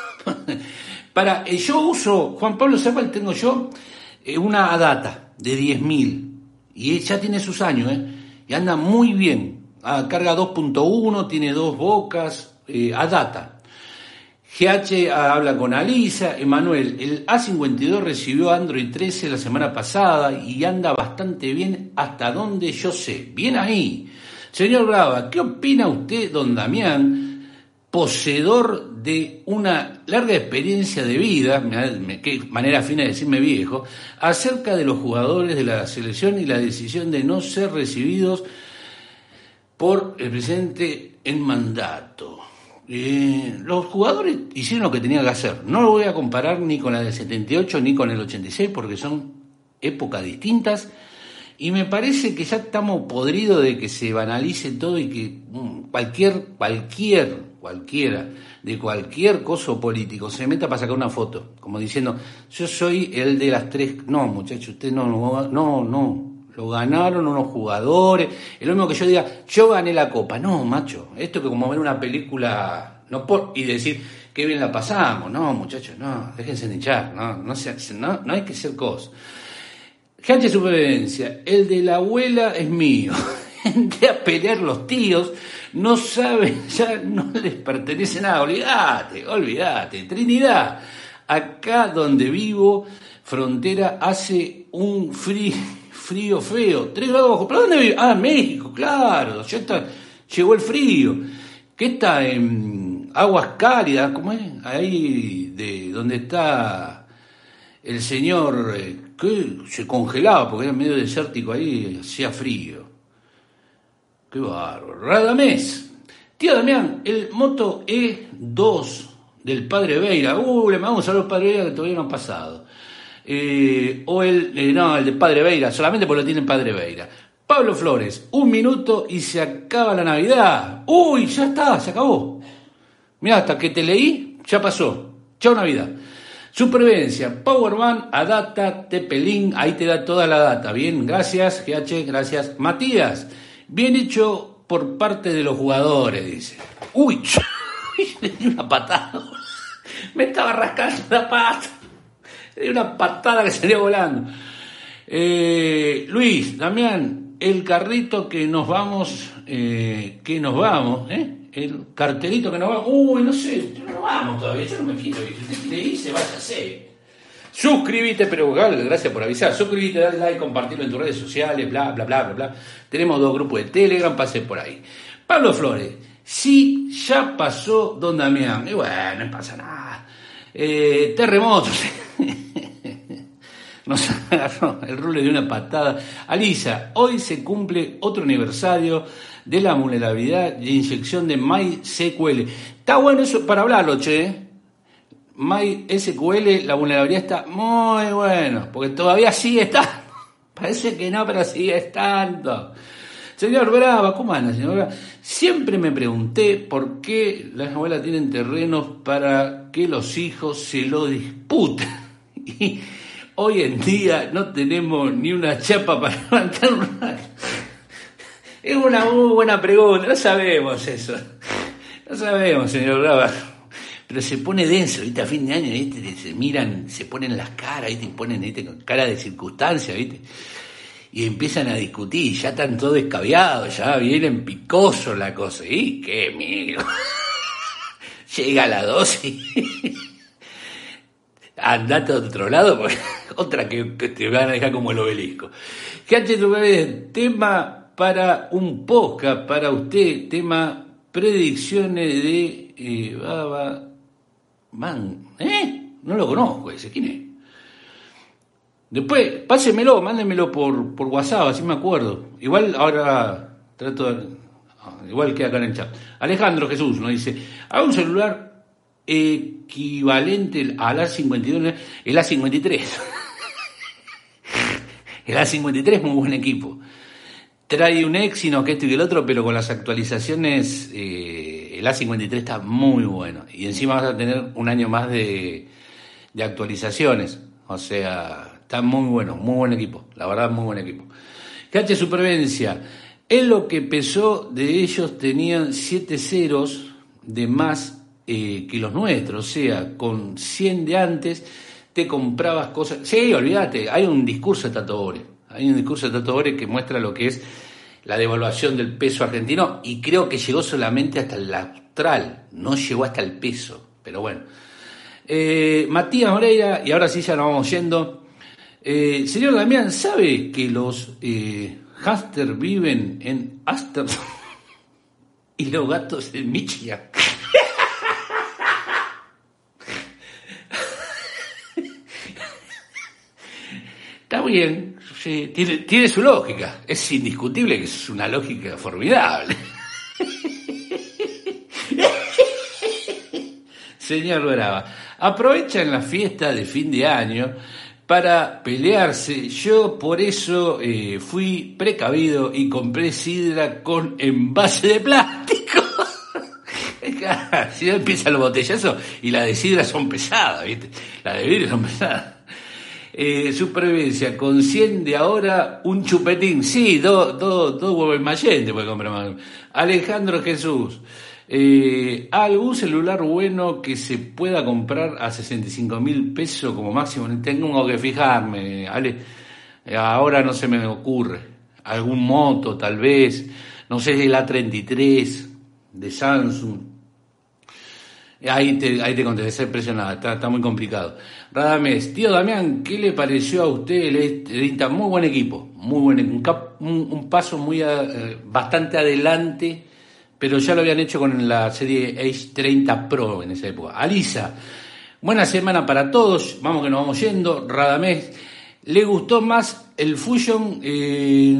Para, yo uso, Juan Pablo, ¿sabe cuál tengo yo? Eh, una Adata de diez mil, y ya tiene sus años, ¿eh? Y anda muy bien. Ah, carga dos punto uno, tiene dos bocas, eh, Adata. G H habla con Alisa. Emanuel, el A cincuenta y dos recibió Android trece la semana pasada y anda bastante bien hasta donde yo sé. Bien ahí. Señor Brava, ¿qué opina usted, don Damián, poseedor de una larga experiencia de vida, qué manera fina de decirme viejo, acerca de los jugadores de la selección y la decisión de no ser recibidos por el presidente en mandato? Eh, los jugadores hicieron lo que tenían que hacer. No lo voy a comparar ni con la del setenta y ocho ni con el ochenta y seis porque son épocas distintas, y me parece que ya estamos podridos de que se banalice todo y que um, cualquier, cualquier, cualquiera de cualquier coso político se meta para sacar una foto, como diciendo, yo soy el de las tres. No, muchachos, ustedes no, no, no, no. Lo ganaron unos jugadores. Es lo mismo que yo diga, yo gané la copa. No, macho, esto es como ver una película no por y decir, qué bien la pasamos. No, muchachos, no, déjense de hinchar. No, no, se, no, no hay que ser cosas. G H Supervivencia, el de la abuela es mío. Entré a pelear los tíos, no saben, ya no les pertenece nada. Olvídate, olvídate. Trinidad, acá donde vivo, frontera, hace un frío. Frío feo, tres grados bajo. ¿Pero dónde vive? Ah, México, claro, ya está, llegó el frío. ¿Qué está en aguas cálidas? ¿Cómo es? Ahí de donde está el señor, eh, que se congelaba porque era medio desértico ahí, hacía frío. Qué bárbaro. Radamés, tío Damián, el Moto E dos del Padre Beira. Uh, le mandamos a los Padre Beira que todavía no han pasado. Eh, o el, eh, no, el de Padre Beira, solamente porque lo tiene Padre Beira. Pablo Flores, un minuto y se acaba la Navidad. Uy, ya está, se acabó. Mirá, hasta que te leí, ya pasó. Chao Navidad. Supervivencia, Powerman, Adata, Tepelín, ahí te da toda la data. Bien, gracias, G H, gracias. Matías, bien hecho por parte de los jugadores, dice. Uy, le di una patada. Me estaba rascando la pata. Le di una patada que salía volando. Eh, Luis, Damián, el carrito que nos vamos, eh, que nos vamos, ¿eh? El cartelito que nos vamos. Uy, no sé, no nos vamos todavía, yo no me fijo. Si usted le dice, váyase. Suscríbete, pero gracias por avisar. Suscríbete, dale like, compartirlo en tus redes sociales, bla, bla, bla, bla, bla. Tenemos dos grupos de Telegram, pase por ahí. Pablo Flores, sí, ya pasó Don Damián. Y bueno, no pasa nada. Eh, terremotos. Nos agarró el rule de una patada. Alisa, hoy se cumple otro aniversario de la vulnerabilidad de inyección de MySQL. Está bueno eso para hablarlo, che. MySQL, la vulnerabilidad está muy bueno, porque todavía sigue estando. Parece que no, pero sigue estando. Señor Brava, ¿cómo anda, señor Brava? Siempre me pregunté por qué las abuelas tienen terrenos para que los hijos se lo disputen. Y hoy en día no tenemos ni una chapa para levantar una... Es una muy buena pregunta, no sabemos eso. No sabemos, señor Brava. Pero se pone denso, ¿viste? A fin de año, ¿viste? Se miran, se ponen las caras, ¿viste? Ponen, ¿viste? Con cara de circunstancia, ¿viste? Y empiezan a discutir, ya están todos descabeados, ya vienen picosos la cosa. ¿Y qué miedo? Llega a la dosis. Andate a otro lado, porque otra que, que te van a dejar como el obelisco. G H, tema para un podcast para usted, tema predicciones de eh, Baba Man. ¿Eh? No lo conozco ese, ¿quién es? Después, pásemelo, mándemelo por, por WhatsApp, así me acuerdo. Igual ahora trato de... Igual queda acá en el chat. Alejandro Jesús nos dice, haga un celular equivalente al A cincuenta y dos, el A cincuenta y tres. El A cincuenta y tres es muy buen equipo. Trae un Exynos, que esto y el otro, pero con las actualizaciones eh, el A cincuenta y tres está muy bueno. Y encima vas a tener un año más de, de actualizaciones. O sea, está muy bueno, muy buen equipo. La verdad, muy buen equipo. G H Supervivencia, en lo que pesó de ellos tenían siete ceros de más eh, que los nuestros. O sea, con cien de antes te comprabas cosas. Sí, olvídate, hay un discurso de Tato Bores. Hay un discurso de Tato Bores que muestra lo que es la devaluación del peso argentino y creo que llegó solamente hasta el austral, no llegó hasta el peso, pero bueno. Eh, Matías Moreira, y ahora sí ya nos vamos yendo. Eh, señor Damián, ¿sabe que los eh, hámster viven en Amsterdam y los gatos en Michigan? Está bien, sí, tiene, tiene su lógica, es indiscutible que es una lógica formidable. Señor Brava, aprovechan la fiesta de fin de año para pelearse. Yo por eso eh, fui precavido y compré sidra con envase de plástico. Si no empiezan los botellazos y las de sidra son pesadas, ¿viste? Las de vidrio son pesadas. Eh, supervivencia, con cien de ahora, un chupetín. Sí, dos do, do huevos mayente puede comprar más. Alejandro Jesús. Eh, ¿algún celular bueno que se pueda comprar a sesenta y cinco mil pesos como máximo? Tengo que fijarme, Ale. Ahora no se me ocurre. Algún moto, tal vez. No sé si el A treinta y tres de Samsung. Ahí te, ahí te contesté, está impresionada, está, está muy complicado. Radamés, tío Damián, ¿qué le pareció a usted el E treinta? Muy buen equipo, muy buen un, cap, un, un paso muy eh, bastante adelante, pero ya lo habían hecho con la serie A treinta Pro en esa época. Alisa, buena semana para todos, vamos que nos vamos yendo. Radamés, ¿le gustó más el Fusion? Eh,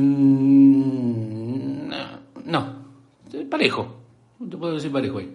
no, no, parejo, no te puedo decir parejo ahí.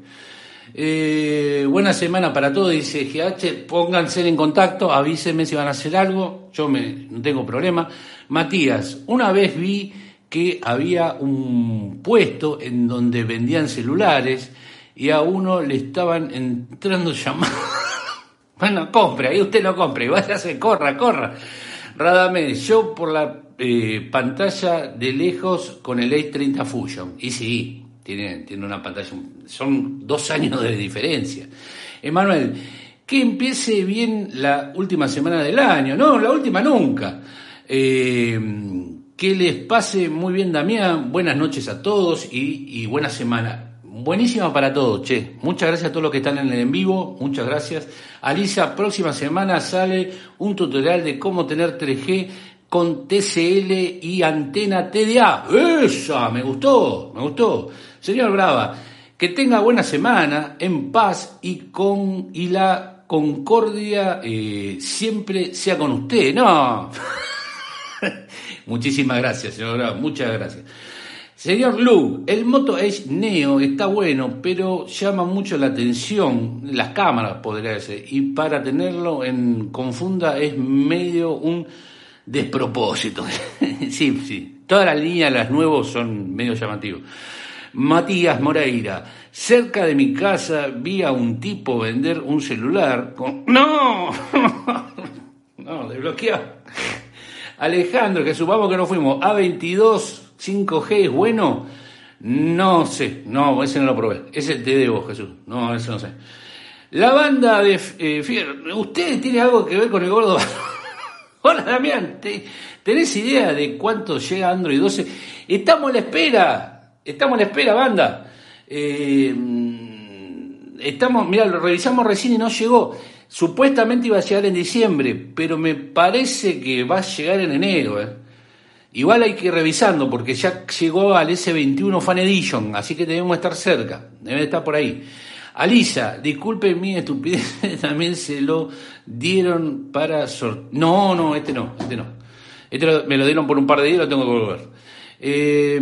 Eh, buena semana para todos, dice G H, pónganse en contacto, avísenme si van a hacer algo, yo me, no tengo problema. Matías, una vez vi que había un puesto en donde vendían celulares y a uno le estaban entrando llamadas. Bueno, compre, ahí usted lo compre, váyase, corra, corra. Radamés, yo por la eh, pantalla de lejos con el A treinta Fusion, y sí, Tiene, tiene una pantalla, son dos años de diferencia. Emanuel, que empiece bien la última semana del año. No, la última nunca. Eh, que les pase muy bien, Damián. Buenas noches a todos y, y buena semana. Buenísima para todos, che. Muchas gracias a todos los que están en el en vivo. Muchas gracias. Alisa, próxima semana sale un tutorial de cómo tener tres G con T C L y antena T D A. ¡Esa! Me gustó, me gustó. Señor Brava, que tenga buena semana, en paz y con y la concordia eh, siempre sea con usted. No. Muchísimas gracias, señor Brava, muchas gracias. Señor Lu, el Moto Edge Neo está bueno, pero llama mucho la atención, las cámaras podría ser, y para tenerlo en confunda es medio un despropósito. Sí, sí, todas las líneas, las nuevos son medio llamativos. Matías Moreira, cerca de mi casa vi a un tipo vender un celular con... ¡No! No, desbloqueado. Alejandro, que supamos que no fuimos. A veintidós cinco G es bueno. No sé, no, ese no lo probé. Ese te debo, Jesús. No, ese no sé. La banda de eh, Fier, ¿usted tiene algo que ver con el gordo? Hola, Damián, ¿tenés idea de cuánto llega Android doce? Estamos a la espera. Estamos a la espera, banda. Eh, estamos, mirá, lo revisamos recién y no llegó. Supuestamente iba a llegar en diciembre, pero me parece que va a llegar en enero. Eh. Igual hay que ir revisando, porque ya llegó al ese veintiuno Fan Edition, así que debemos estar cerca. Debe estar por ahí. Alisa, disculpe mi estupidez, también se lo dieron para sortear. No, no, este no, este no. Este lo, me lo dieron por un par de días, lo tengo que volver. Eh,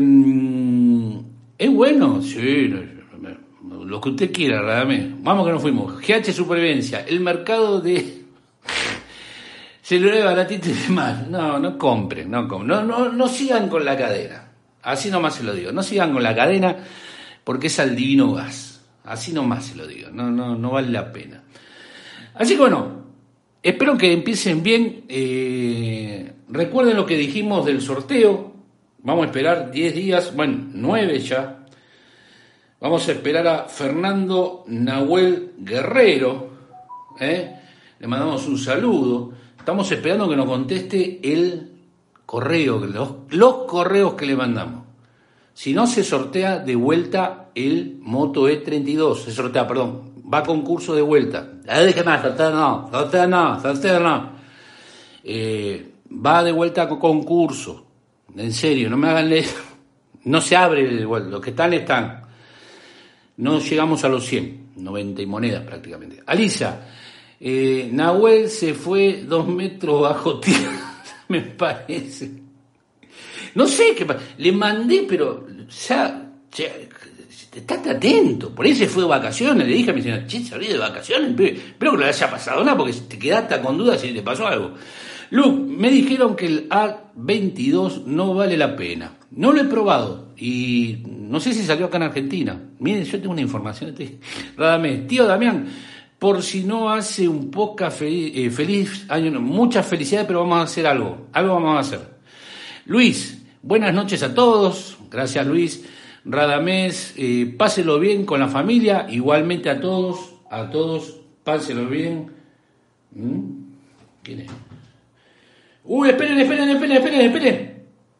es bueno, sí, lo que usted quiera, realmente. Vamos que nos fuimos. G H Supervivencia, el mercado de celulares baratitos y demás. No, no compren, no compren. No, no, no sigan con la cadena. Así nomás se lo digo. No sigan con la cadena porque es al divino gas. Así nomás se lo digo. No, no, no vale la pena. Así que bueno, espero que empiecen bien. Eh, recuerden lo que dijimos del sorteo. Vamos a esperar diez días, bueno, nueve ya. Vamos a esperar a Fernando Nahuel Guerrero. ¿eh? Le mandamos un saludo. Estamos esperando que nos conteste el correo, los, los correos que le mandamos. Si no, se sortea de vuelta el Moto E treinta y dos. Se sortea, perdón. Va a concurso de vuelta. Dije más, sortea no, sortea no, sortea no. Eh, va de vuelta a concurso. En serio, no me hagan leer. No se abre de vuelta. Los que están, están. No llegamos a los cien. noventa y monedas prácticamente. Alisa, eh, Nahuel se fue dos metros bajo tierra, me parece. No sé qué pasa. Le mandé, pero ya, ya estate atento. Por ahí se fue de vacaciones. Le dije a mi señora, che, salí de vacaciones. Espero que no le haya pasado nada porque te quedaste con dudas si te pasó algo. Luke, me dijeron que el A veintidós no vale la pena. No lo he probado y no sé si salió acá en Argentina. Miren, yo tengo una información. Radamés, tío Damián, por si no hace un poco feliz, eh, feliz año, muchas felicidades, pero vamos a hacer algo. Algo vamos a hacer. Luis, buenas noches a todos. Gracias, Luis. Radamés, eh, páselo bien con la familia. Igualmente a todos, a todos, páselo bien. ¿Mm? ¿Quién es? Uy, esperen, esperen, esperen, esperen, esperen.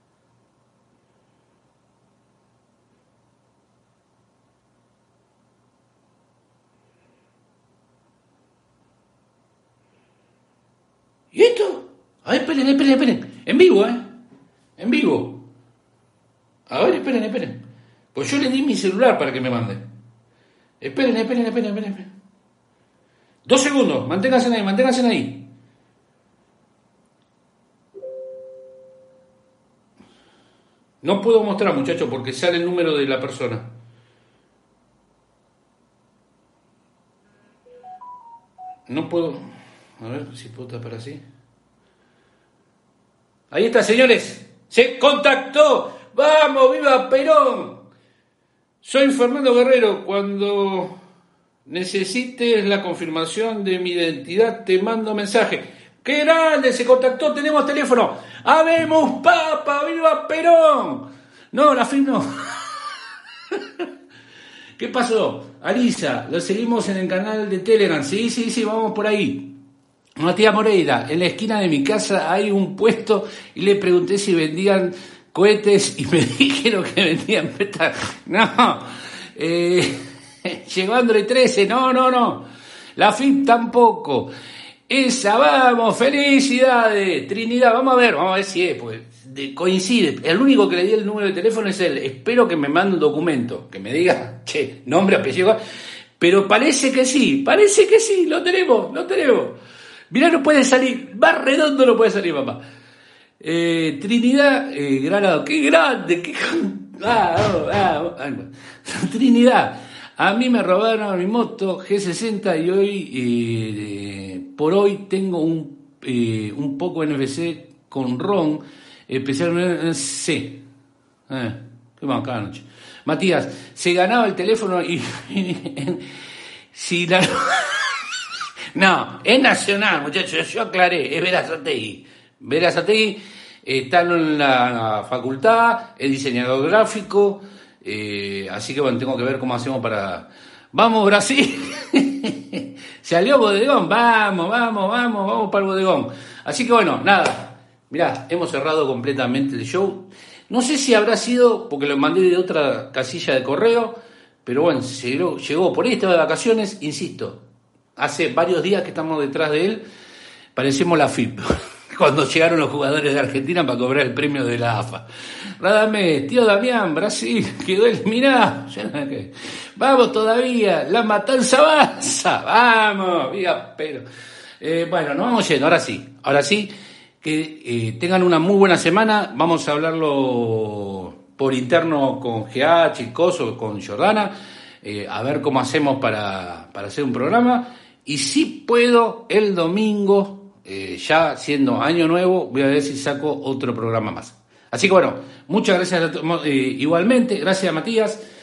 ¿Y esto? A ver, esperen, esperen, esperen. En vivo, ¿eh? En vivo. A ver, esperen, esperen. Pues yo le di mi celular para que me mande. Esperen, esperen, esperen, esperen. esperen. Dos segundos. Manténganse ahí, manténganse ahí. No puedo mostrar, muchachos, porque sale el número de la persona. No puedo... A ver si puedo tapar así. Ahí está, señores. ¡Se contactó! ¡Vamos, viva Perón! Soy Fernando Guerrero. Cuando necesites la confirmación de mi identidad, te mando mensaje. ¡Qué grande! Se contactó, tenemos teléfono. ¡Habemos papa! ¡Viva Perón! No, la fin no. ¿Qué pasó? Alisa, lo seguimos en el canal de Telegram. Sí, sí, sí, vamos por ahí. Matías Moreira, en la esquina de mi casa hay un puesto y le pregunté si vendían cohetes y me dijeron que vendían petas. No, eh, llegó Android trece, no, no, no. La F I P tampoco. Esa, vamos, felicidades, Trinidad, vamos a ver, vamos a ver si es, pues, de, coincide. El único que le di el número de teléfono es él. Espero que me mande un documento, que me diga, che, nombre, apellido, pero parece que sí, parece que sí, lo tenemos, lo tenemos. Mirá, no puede salir, más redondo no puede salir, papá. Eh, Trinidad, eh, Granado, qué grande, qué... Ah, oh, ah, ah, Trinidad. A mí me robaron mi moto G sesenta y hoy, eh, por hoy, tengo un, eh, un poco N F C con ROM, especialmente C. Eh, qué más cada noche. Matías, se ganaba el teléfono y... si la... No, es nacional, muchachos, yo aclaré, es Verazategui. Verazategui está en la facultad, es diseñador gráfico... Eh, así que bueno, tengo que ver cómo hacemos para... ¡Vamos, Brasil! Salió bodegón, vamos, vamos, vamos, vamos para el bodegón. Así que bueno, nada, mirá, hemos cerrado completamente el show. No sé si habrá sido porque lo mandé de otra casilla de correo, pero bueno, llegó, llegó por ahí, estaba de vacaciones, insisto, hace varios días que estamos detrás de él, parecemos la F I P. Cuando llegaron los jugadores de Argentina para cobrar el premio de la A F A. Radamés, tío Damián, Brasil, quedó eliminado. Vamos todavía, la matanza avanza. Vamos, viva pero. Eh, bueno, nos vamos yendo, ahora sí. Ahora sí, que eh, tengan una muy buena semana. Vamos a hablarlo por interno con G H, y Coso, con Jordana, eh, a ver cómo hacemos para, para hacer un programa. Y si puedo, el domingo... Eh, ya siendo año nuevo, voy a ver si saco otro programa más. Así que bueno, muchas gracias a to- eh, igualmente, gracias a Matías.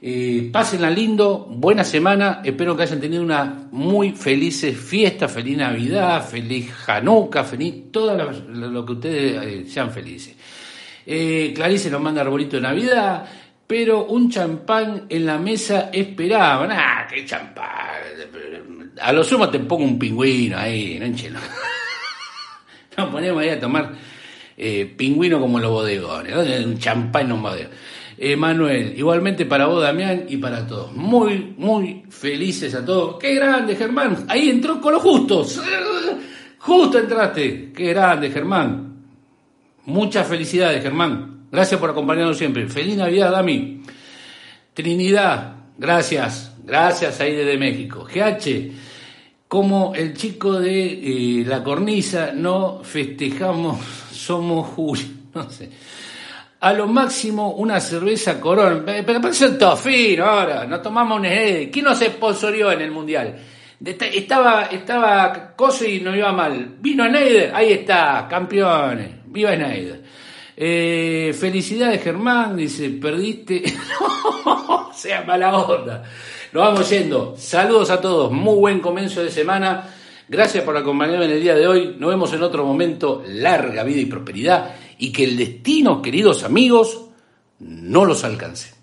Eh, pásenla lindo, buena semana, espero que hayan tenido una muy felices fiesta, feliz Navidad, feliz Hanukkah, feliz todo lo, lo que ustedes eh, sean felices. Eh, Clarice nos manda arbolito de Navidad, pero un champán en la mesa esperaban. Ah, qué champán. A lo sumo te pongo un pingüino ahí, no enchelo. Nos ponemos ahí a tomar eh, pingüino como los bodegones, ¿no? Un champán en un bodegón. Eh, Manuel, igualmente para vos, Damián, y para todos. Muy, muy felices a todos. ¡Qué grande, Germán! Ahí entró con los justos. Justo entraste. ¡Qué grande, Germán! Muchas felicidades, Germán. Gracias por acompañarnos siempre. Feliz Navidad, Dami. Trinidad, gracias. Gracias ahí desde México. G H, como el chico de eh, la cornisa, no festejamos, somos Julio. No sé. A lo máximo una cerveza Corón, pero parece un tofino ahora, no tomamos un E. ¿Quién nos sponsorió en el Mundial? Estaba, estaba Coso y no iba mal. Vino Schneider, ahí está, campeones, viva Schneider. Eh, felicidades, Germán, dice, perdiste, o sea, mala onda. Nos vamos yendo, saludos a todos, muy buen comienzo de semana. Gracias por acompañarme en el día de hoy. Nos vemos en otro momento. Larga vida y prosperidad. Y que el destino, queridos amigos, no los alcance.